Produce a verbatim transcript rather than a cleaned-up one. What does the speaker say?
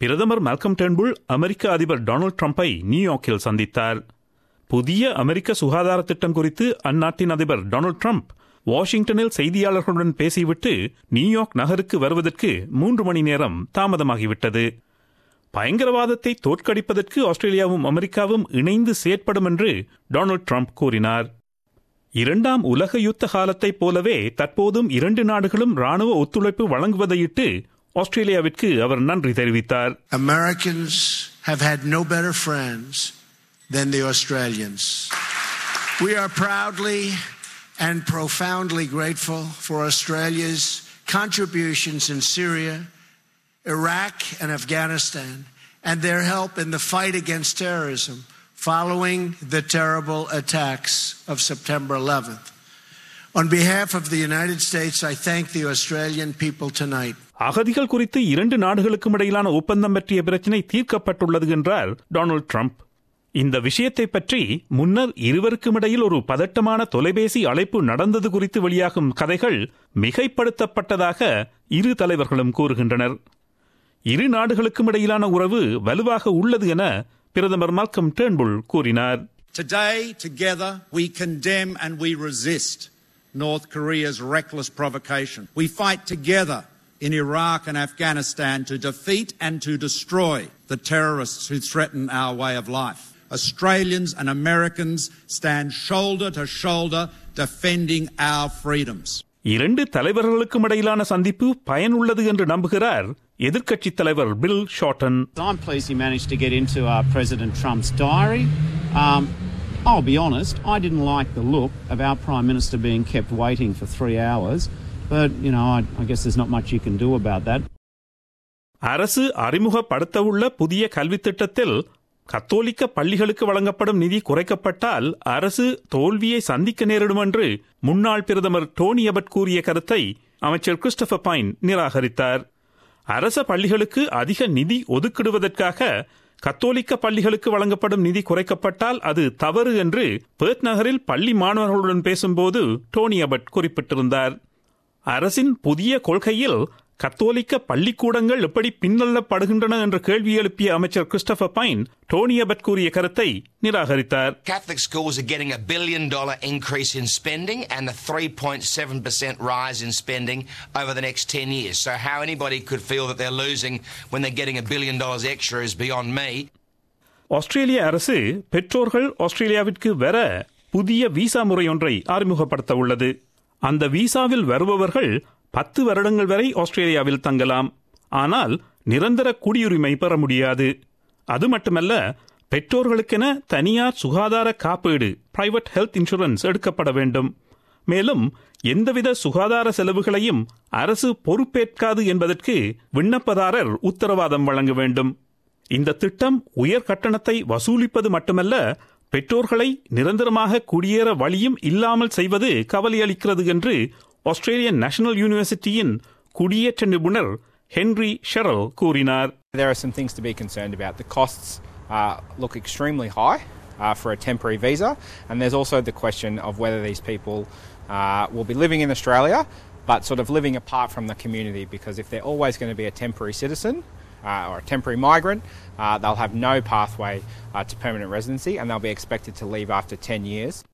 பிரதமர் மால்கம் டெர்ன்புல் அமெரிக்க அதிபர் டொனால்ட் ட்ரம்பை நியூயார்க்கில் சந்தித்தார். புதிய அமெரிக்க சுகாதார திட்டம் குறித்து அந்நாட்டின் அதிபர் டொனால்ட் ட்ரம்ப் வாஷிங்டனில் செய்தியாளர்களுடன் பேசிவிட்டு நியூயார்க் நகருக்கு வருவதற்கு மூன்று மணி நேரம் தாமதமாகிவிட்டது. பயங்கரவாதத்தை தோற்கடிப்பதற்கு ஆஸ்திரேலியாவும் அமெரிக்காவும் இணைந்து செயற்படும் என்று டொனால்ட் ட்ரம்ப் கூறினார். இரண்டாம் உலக யுத்த காலத்தைப் போலவே தற்போதும் இரண்டு நாடுகளும் ராணுவ ஒத்துழைப்பு வழங்குவதையிட்டு ஆஸ்திரேலியாவிற்கு அவர் நன்றி தெரிவித்தார். Americans have had no better friends than the Australians. We are proudly and profoundly grateful for Australia's contributions in Syria, Iraq and Afghanistan, and their help in the fight against terrorism following the terrible attacks of September eleventh. On behalf of the United States, I thank the Australian people tonight. அகதிகள் குறித்து இரண்டு நாடுகளுக்கும் இடையிலான ஒப்பந்தம் பற்றிய பிரச்சினை தீர்க்கப்பட்டுள்ளது என்றார் Donald Trump. இந்த விஷயத்தை பற்றி முன்னர் இருவருக்கும் இடையில் ஒரு பதட்டமான தொலைபேசி அழைப்பு நடந்தது குறித்து வெளியாகும் கதைகள் மிகைப்படுத்தப்பட்டதாக இரு தலைவர்களும் கூறுகின்றனர். இரு நாடுகளுக்கும் இடையிலான உறவு வலுவாக உள்ளது என பிரதமர் மால்கம் டெர்ன்புல் கூறினார். Today, together, we condemn and we resist North Korea's reckless provocation. We fight together in Iraq and Afghanistan to defeat and to destroy the terrorists who threaten our way of life. Australians and Americans stand shoulder to shoulder defending our freedoms. இரண்டு தலைவர்களுக்கும் இடையிலான சந்திப்பு பயனுள்ளது என்று நம்புகிறார் எதிர்க்கட்சித் தலைவர் Bill Shorten. I'm pleased he managed to get into uh, President Trump's diary. Um, I'll be honest, I didn't like the look of our Prime Minister being kept waiting for three hours. But, you know, I, I guess there's not much you can do about that. அரசு அறிமுகப்படுத்தவுள்ள புதிய கல்வித் திட்டத்தில் கத்தோலிக்க பள்ளிகளுக்கு வழங்கப்படும் நிதி குறைக்கப்பட்டால் அரசு தோல்வியை சந்திக்க நேரிடும் என்று முன்னாள் பிரதமர் டோனி அபட் கூறிய கருத்தை அமைச்சர் கிறிஸ்டோபர் பைன் நிராகரித்தார். அரச பள்ளிகளுக்கு அதிக நிதி ஒதுக்கிடுவதற்காக கத்தோலிக்க பள்ளிகளுக்கு வழங்கப்படும் நிதி குறைக்கப்பட்டால் அது தவறு என்று பெர்த் நகரில் பள்ளி மாணவர்களுடன் பேசும்போது டோனி அபட் குறிப்பிட்டிருந்தார். அரசின் புதிய கொள்கையில் கத்தோலிக்க பள்ளிக்கூடங்கள் எப்படி பின்னல்லப்படுகின்றன என்ற கேள்வி எழுப்பிய அமைச்சர் கிறிஸ்டோபர் பைன் டோனி அபட் கூறிய கருத்தை நிராகரித்தார். Catholic schools are getting a billion dollar increase in spending and a three point seven percent rise in spending over the next ten years. So how anybody could feel that they're losing when they're getting a billion dollars extra is beyond me. ஆஸ்திரேலிய அரசு பெற்றோர்கள் ஆஸ்திரேலியாவிற்கு வர புதிய visa முறை ஒன்றை அறிமுகப்படுத்த உள்ளது. அந்த விசாவில் வருபவர்கள் பத்து வருடங்கள் வரை ஆஸ்திரேலியாவில் தங்கலாம். ஆனால் நிரந்தர குடியுரிமை பெற முடியாது. அது மட்டுமல்ல, பெற்றோர்களுக்கென தனியார் சுகாதார காப்பீடு பிரைவேட் ஹெல்த் இன்சூரன்ஸ் எடுக்கப்பட வேண்டும். மேலும் எந்தவித சுகாதார செலவுகளையும் அரசு பொறுப்பேற்காது என்பதற்கு விண்ணப்பதாரர் உத்தரவாதம் வழங்க வேண்டும். இந்த திட்டம் உயர் கட்டணத்தை வசூலிப்பது மட்டுமல்ல, பெற்றோர்களை நிரந்தரமாக குடியேற வழியும் இல்லாமல் செய்வது கவலையளிக்கிறது என்று ஆஸ்திரேலியன் நேஷனல் யூனிவர்சிட்டியின் குடியேற்ற நிபுணர் ஹென்ரி ஷெரல் கூறினார். There are some things to be concerned about. The costs uh, look extremely high uh, for a temporary visa, and there's also the question of whether these people uh, will be living in Australia but sort of living apart from the community, because if they're always going to be a temporary citizen uh, or a temporary migrant, uh, they'll have no pathway uh, to permanent residency, and they'll be expected to leave after ten years.